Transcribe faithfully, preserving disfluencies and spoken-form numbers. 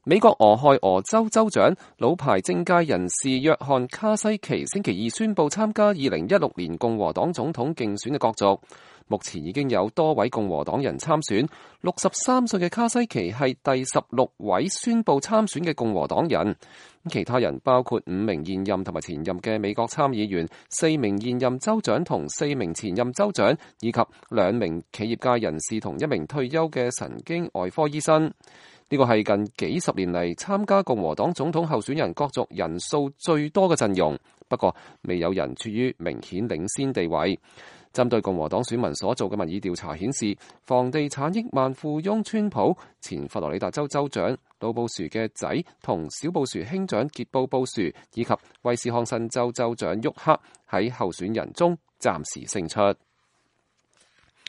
美國俄亥俄州州長、老牌政界人士約翰卡西奇星期二宣布參加二零一六年共和黨總統競選嘅角逐。目前已經有多位共和黨人參選，六十三歲嘅卡西奇係第十六位宣布參選嘅共和黨人。其他人包括五名現任同埋前任嘅美國參議員、四名現任州長同四名前任州長，以及兩名企業界人士同一名退休嘅神經外科醫生。呢個係近幾十年嚟參加共和黨總統候選人角逐人數最多嘅陣容，不過未有人處於明顯領先地位。針對共和黨選民所做嘅民意調查顯示，房地產億萬富翁川普、前佛羅里達州州長老布殊嘅仔同小布殊兄長傑布布殊，以及威斯康辛州州長沃克喺候選人中暫時勝出。